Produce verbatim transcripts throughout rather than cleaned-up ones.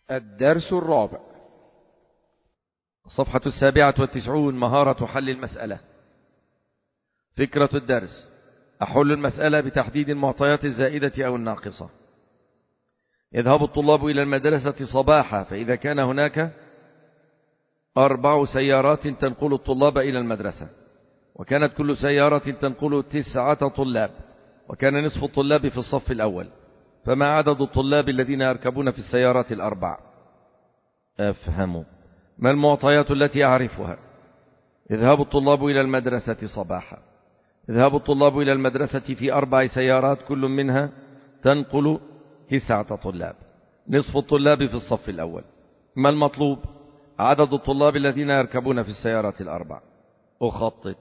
الدرس الرابع. الصفحة السابعة والتسعون. مهارة حل المسألة. فكرة الدرس: أحل المسألة بتحديد المعطيات الزائدة أو الناقصة. يذهب الطلاب إلى المدرسة صباحا، فإذا كان هناك أربع سيارات تنقل الطلاب إلى المدرسة، وكانت كل سيارة تنقل تسعة طلاب، وكان نصف الطلاب في الصف الأول، فما عدد الطلاب الذين يركبون في السيارات الأربع؟ أفهموا. ما المعطيات التي أعرفها؟ يذهب الطلاب إلى المدرسة صباحا. يذهب الطلاب إلى المدرسة في أربع سيارات، كل منها تنقل تسعة طلاب، نصف الطلاب في الصف الأول. ما المطلوب؟ عدد الطلاب الذين يركبون في السيارات الأربع. أخطط.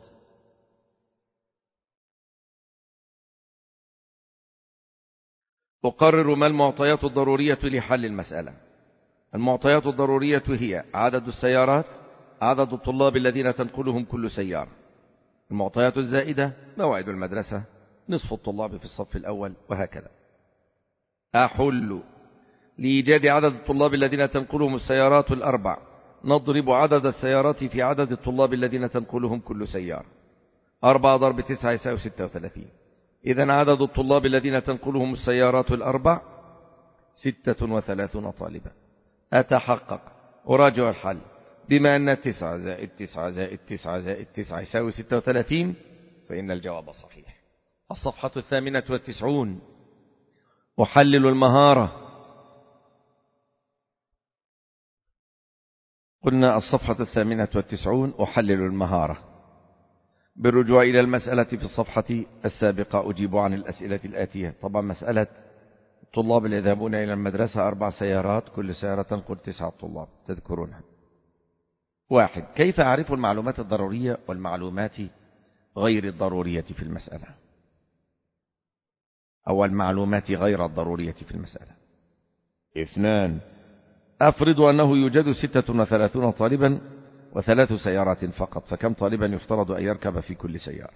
أقرر ما المعطيات الضرورية لحل المسألة. المعطيات الضرورية هي عدد السيارات، عدد الطلاب الذين تنقلهم كل سيارة. المعطيات الزائدة: موعد المدرسة، نصف الطلاب في الصف الأول، وهكذا. أحل. لإيجاد عدد الطلاب الذين تنقلهم السيارات الأربع، نضرب عدد السيارات في عدد الطلاب الذين تنقلهم كل سيارة. أربعة ضرب تسعة يساوي ستة وثلاثين. إذن عدد الطلاب الذين تنقلهم السيارات الأربع ستة وثلاثون طالبا. أتحقق. أراجع الحل. بما أن تسعة زائد تسعة زائد تسعة زائد تسعة يساوي ستة وثلاثين، فإن الجواب صحيح. الصفحة الثامنة والتسعون. أحلل المهارة. قلنا الصفحة الثامنة والتسعون أحلل المهارة. بالرجوع إلى المسألة في الصفحة السابقة أجيب عن الأسئلة الآتية. طبعا مسألة الطلاب اللي يذهبون إلى المدرسة أربع سيارات، كل سيارة تنقل تسعة طلاب، تذكرونها. واحد. كيف أعرف المعلومات الضرورية والمعلومات غير الضرورية في المسألة، أو المعلومات غير الضرورية في المسألة؟ اثنان. أفرض أنه يوجد ستة وثلاثون طالبا وثلاث سيارات فقط، فكم طالبا يفترض أن يركب في كل سيارة؟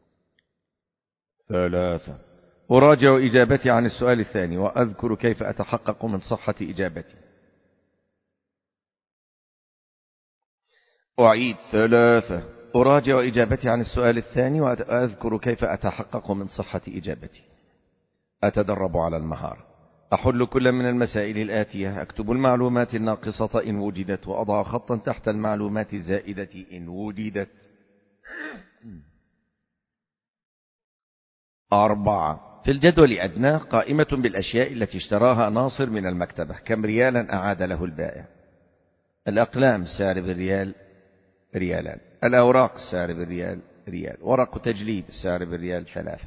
ثلاثة. أراجع إجابتي عن السؤال الثاني وأذكر كيف أتحقق من صحة إجابتي. أعيد. ثلاثة. أراجع إجابتي عن السؤال الثاني وأذكر كيف أتحقق من صحة إجابتي. أتدرب على المهارة. أحل كل من المسائل الآتية. أكتب المعلومات الناقصة إن وجدت، وأضع خطا تحت المعلومات الزائدة إن وجدت. أربعة. في الجدول أدناه قائمة بالأشياء التي اشتراها ناصر من المكتبة، كم ريالا أعاد له البائع؟ الأقلام سعر بالريال ريالان، الأوراق سعر بالريال ريال، ورق تجليد سعر بالريال ثلاثة.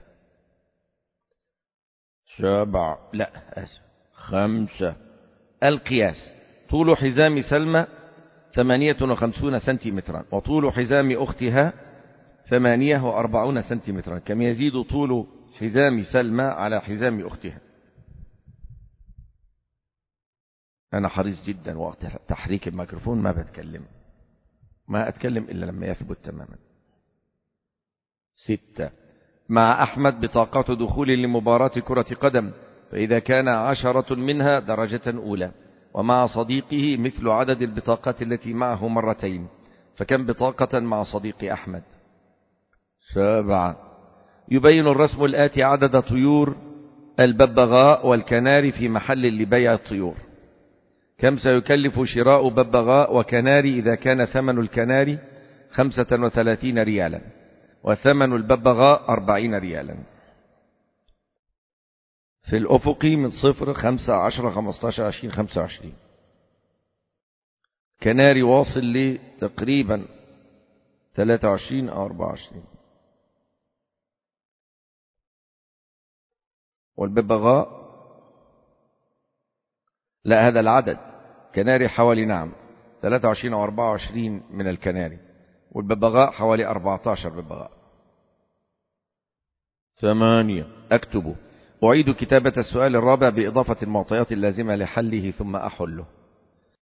سبعة. لا أسف. خمسة. القياس: طول حزام سلمى ثمانية وخمسون سنتيمترا، وطول حزام أختها ثمانية وأربعون سنتيمترا، كم يزيد طول حزام سلمى على حزام أختها؟ أنا حريص جدا وقت تحريك الميكروفون ما بتكلم، ما أتكلم إلا لما يثبت تماما. ستة. مع أحمد بطاقات دخول لمباراة كرة قدم، فإذا كان عشرة منها درجة أولى، ومع صديقه مثل عدد البطاقات التي معه مرتين، فكم بطاقة مع صديق أحمد؟ سبعة. يبين الرسم الآتي عدد طيور الببغاء والكناري في محل لبيع الطيور. كم سيكلف شراء ببغاء وكناري إذا كان ثمن الكناري خمسة وثلاثين ريالا وثمن الببغاء أربعين ريالا؟ في الأفق من صفر خمسة عشر خمسة عشر عشرين خمسة وعشرين. كناري واصل لي تقريبا ثلاثة وعشرين أو أربعة وعشرين، والببغاء لا، هذا العدد. كناري حوالي نعم ثلاثة وعشرين أو أربعة وعشرين من الكناري، والببغاء حوالي أربعة عشر ببغاء. ثمانية. أكتب. أعيد كتابة السؤال الرابع بإضافة المعطيات اللازمة لحله ثم أحله.